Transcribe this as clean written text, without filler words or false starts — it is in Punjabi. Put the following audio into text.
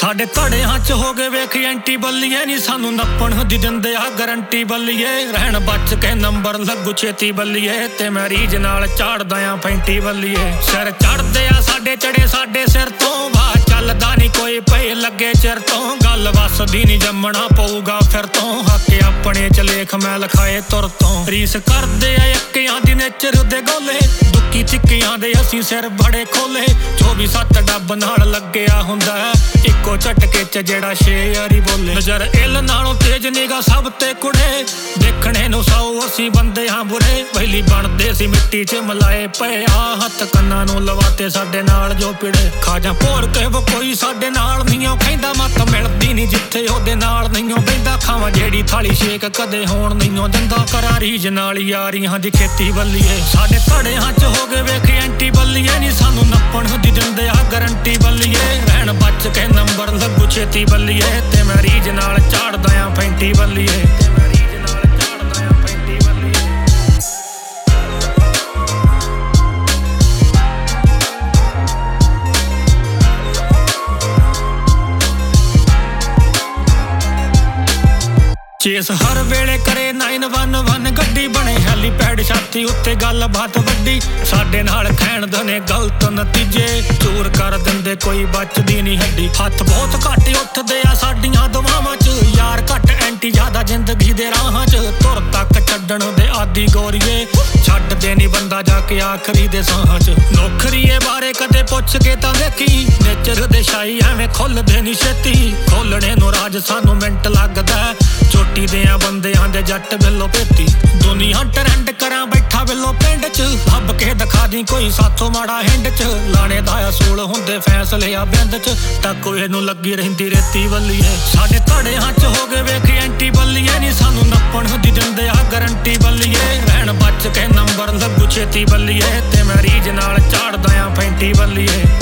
ਸਾਡੇ ਧੜਿਆਂ 'ਚ ਹੋ ਗਏ ਵੇਖ ਐਂਟੀ ਬੱਲੀਏ ਨੀ ਸਾਨੂੰ ਨੱਪਣ ਦੀ ਦਿੰਦੇ ਆ ਗਰੰਟੀ ਬੱਲੀਏ ਰਹਿਣ ਬਚ ਕੇ ਨੰਬਰ ਲੱਗੂ ਛੇਤੀ ਬੱਲੀਏ ਤੇ ਮੈਂ ਰੀਜ ਨਾਲ ਝਾੜਦਾ ਆ ਫੈਂਟੀ ਬੱਲੀਏ ਸਿਰ ਚੜਦੇ ਆ ਸਾਡੇ ਚੜੇ ਸਾਡੇ ਸਿਰ ਤੋਂ ਵਾ ਚੱਲਦਾ ਨੀ ਕੋਈ ਪਈ ਲੱਗੇ ਚਿਰ ਤੋਂ ਗੱਲ ਵਸਦੀ ਨੀ ਜੰਮਣਾ ਪਊਗਾ ਫਿਰ ਤੋਂ ਹੱਕ ਆਪਣੇ 'ਚ ਲੇਖ ਮੈਂ ਲਿਖਾਏ ਤੁਰ ਤੋਂ ਰੀਸ ਕਰਦੇ ਆ ਇੱਕਿਆਂ ਦੀ ਨੇਚਰ ਦੇ ਗੋਲੇ ਦੁੱਕੀ ਚਿੱਕਿਆਂ ਦੇ ਅਸੀਂ ਸਿਰ ਬੜੇ ਖੋਲੇ 24/7 ਡੱਬ ਨਾਲ ਲੱਗਿਆ ਹੁੰਦਾ ਇੱਕੋ ਝਟਕੇ 'ਚ ਜਿਹੜਾ 6 ਵਾਰੀ ਬੋਲੇ ਨਜ਼ਰ ਇਲ ਨਾਲੋਂ ਤੇਜ਼ ਨਿਗਾ ਸਭ ਤੇ ਕੁੜੇ ਦੇਖਣੇ ਨੂੰ ਸੌ ਅਸੀਂ ਬੰਦੇ ਹਾਂ ਬੁਰੇ ਪਹਿਲੀ ਬਣਦੇ ਸੀ ਮਿੱਟੀ 'ਚ ਮਲਾਏ ਪਏ ਆ ਹੱਥ ਕੰਨਾਂ ਨੂੰ ਲਵਾਤੇ ਸਾਡੇ ਨਾਲ ਜੋ ਪਿੜੇ ਖਾਜਾਂ ਭੋਰ ਕੇ ਵੋ ਕੋਈ ਸਾਡੇ ਨਾਲ ਨਹੀਂ ਉਹ ਕਹਿੰਦਾ ਮੱਤ ਮਿਲਦੀ ਨਹੀਂ ਜਿੱਥੇ ਉਹਦੇ ਨਾਲ ਨਹੀਂ ਉਹ ਬਹਿੰਦਾ ਖਾਵਾਂ ਜਿਹੜੀ ਥਾਲੀ ਸ਼ੇਕ ਕਦੇ ਹੋਣ ਨਹੀਂ ਉਹ ਦਿੰਦਾ ਕਰਾਂ ਰੀਜ ਨਾਲ ਯਾਰੀਆਂ ਦੀ ਖੇਤੀ ਬੱਲੀਏ ਸਾਡੇ ਧੜਿਆਂ 'ਚ ਹੋ ਗਏ ਵੇਖ ਐਂਟੀ ਬੱਲੀਏ ਨੀ ਸਾਨੂੰ ਨੱਪਣ ਦੀ ਦਿੰਦੇ ਆ ਗਰੰਟੀ ਬੱਲੀਏ ਰਹਿਣ ਬਚ ਕੇ ਨੰਬਰ ਲੱਗੂ ਛੇਤੀ ਬੱਲੀਏ ਤੇ ਮੈਂ ਰੀਜ ਨਾਲ ਝਾੜਦਾ ਆ ਫੈਂਟੀ ਬੱਲੀਏ ਚੇਸ ਹਰ ਵੇਲੇ ਕਰੇ 911 ਗੱਡੀ ਬਣੇ ਹੈਲੀਪੈਡ ਛਾਤੀ ਉੱਤੇ ਗੱਲਬਾਤ ਵੱਡੀ ਸਾਡੇ ਨਾਲ ਖੈਣਦੇ ਨੇ ਗਲਤ ਨਤੀਜੇ ਚੂਰ ਕਰ ਦਿੰਦੇ ਕੋਈ ਬਚਦੀ ਨਹੀਂ ਹੱਡੀ ਹੱਥ ਬਹੁਤ ਘੱਟ ਉੱਠਦੇ ਆ ਸਾਡੀਆਂ ਦੁਆਵਾਂ 'ਚ ਯਾਰ ਘੱਟ ਐਂਟੀ ਜ਼ਿਆਦਾ ਜ਼ਿੰਦਗੀ ਦੇ ਰਾਹਾਂ 'ਚ ਤੁਰ ਤੱਕ ਛੱਡਣ ਦੇ ਆਦੀ ਗੋਰੀਏ ਛੱਡਦੇ ਨਹੀਂ ਬੰਦਾ ਜਾ ਕੇ ਆਖਰੀ ਦੇ ਸਾਹਾਂ 'ਚ ਨੌਕਰੀਏ ਬਾਰੇ ਕਦੇ ਪੁੱਛ ਕੇ ਤਾਂ ਦੇਖੀ ਨੇਚਰ ਦੇ ਸ਼ਾਈ ਐਵੇਂ ਖੁੱਲਦੇ ਨਹੀਂ ਛੇਤੀ ਖੋਲਣੇ ਨੂੰ ਰਾਜ ਸਾਨੂੰ ਮਿੰਟ ਲੱਗਦਾ ਚੋਟੀ ਦੇ ਆ ਬੰਦਿਆਂ ਦੇ ਜੱਟ ਬਿੱਲੋ ਪੇਤੀ ਦੁਨੀਆ ਟਰੈਂਡ ਕਰਾਂ ਬੈਠਾ ਬਿੱਲੋ ਪਿੰਡ 'ਚ ਲੱਭ ਕੇ ਦਿਖਾ ਦੀ ਕੋਈ ਸਾਥੋਂ ਮਾੜਾ ਹਿੰਡ 'ਚ ਲਾਣੇ ਦਾ ਅਸੂਲ ਹੁੰਦੇ ਫੈਸਲੇ ਆ ਬਿੰਦ 'ਚ ਟੱਕੋ ਇਹਨੂੰ ਲੱਗੀ ਰਹਿੰਦੀ ਰੇਤੀ ਬੱਲੀਏ ਸਾਡੇ ਧੜਿਆਂ 'ਚ ਹੋ ਗਏ ਵੇਖ ਐਂਟੀ ਬੱਲੀਏ ਨੀ ਸਾਨੂੰ ਨੱਪਣ ਦੀ ਦਿੰਦੇ ਆ ਗਰੰਟੀ ਬੱਲੀਏ ਰਹਿਣ ਬਚ ਕੇ ਨੰਬਰ ਲੱਗੂ ਛੇਤੀ ਬੱਲੀਏ ਤੇ ਮੈਂ ਰੀਜ ਨਾਲ ਝਾੜਦਾ ਆ ਫੈਂਟੀ ਬੱਲੀਏ